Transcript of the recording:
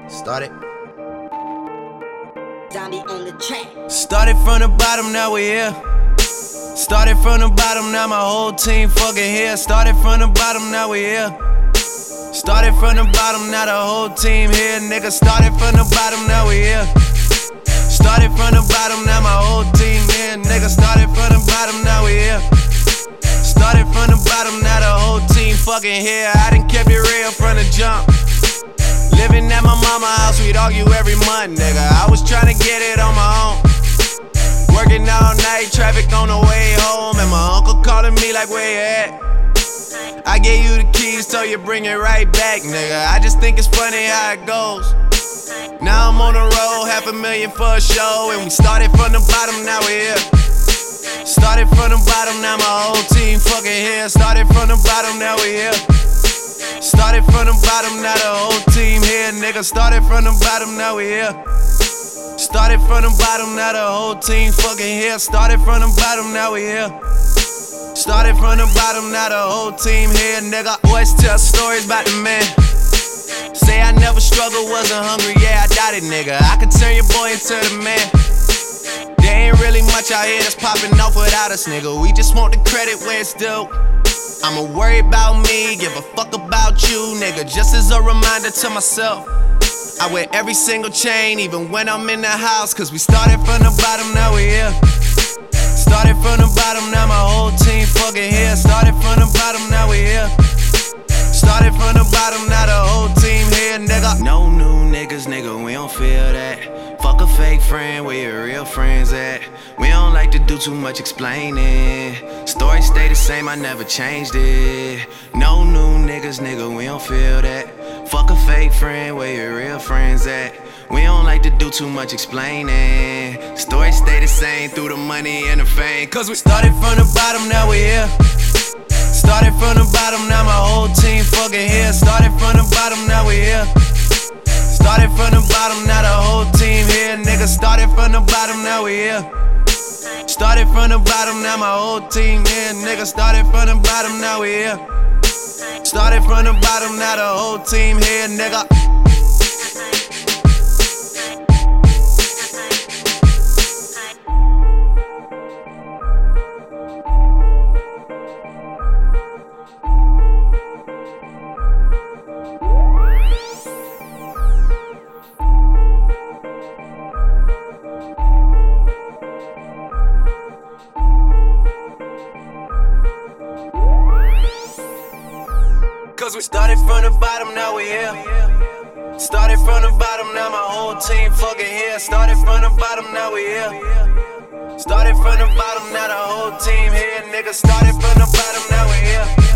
Started. Zombie on the track. Started from the bottom, now we here. Started from the bottom, now my whole team fucking here. Started from the bottom, now we here. Started from the bottom, now the whole team here, nigga. Started from the bottom, now we here. Started from the bottom, now my whole team here, nigga. Started from the bottom, now we here. Started from the bottom, now the whole team fucking here. I done kept it real from the jump. Living at my mama's house, we'd argue every month, nigga. I was tryna get it on my own. Working all night, traffic on the way home, and my uncle calling me like, where you at? I gave you the keys, so you bring it right back, nigga. I just think it's funny how it goes. Now I'm on the road, $500,000 for a show, and we started from the bottom, now we here. Started from the bottom, now my whole team fucking here. Started from the bottom, now we here. Started from the bottom, now the whole team here, nigga. Started from the bottom, now we here. Started from the bottom, now the whole team fucking here. Started from the bottom, now we here. Started from the bottom, now the whole team here, nigga. Always tell stories about the man. Say I never struggled, wasn't hungry, yeah, I doubt it, nigga. I could turn your boy into the man. There ain't really much out here that's popping off without us, nigga. We just want the credit where it's due. I'ma worry about me, give a fuck about you, nigga. Just as a reminder to myself, I wear every single chain, even when I'm in the house. Cause we started from the bottom, now we here. Started from the bottom, now my whole team fucking here. Started from the bottom, now we here. Started from the bottom, now the whole team here, nigga. No new niggas, nigga, we don't feel that. Fuck a fake friend, where your real friends at? We don't like to do too much explaining. Story stay the same, I never changed it. No new niggas, nigga, we don't feel that. Fuck a fake friend, where your real friends at? We don't like to do too much explaining. Story stay the same through the money and the fame. Cause we started from the bottom, now we here. Started from the bottom, now my whole team fucking here. Started from the bottom, now we here. Started from the bottom, now the whole team here, nigga. Started from the bottom, now we here. Started from the bottom, now my whole team here, nigga. Started from the bottom, now we here. Started from the bottom, now the whole team here, nigga. Cause we started from the bottom, now we here. Started from the bottom, now my whole team fucking here. Started from the bottom, now we here. Started from the bottom, now the whole team here, nigga. Started from the bottom, now we here.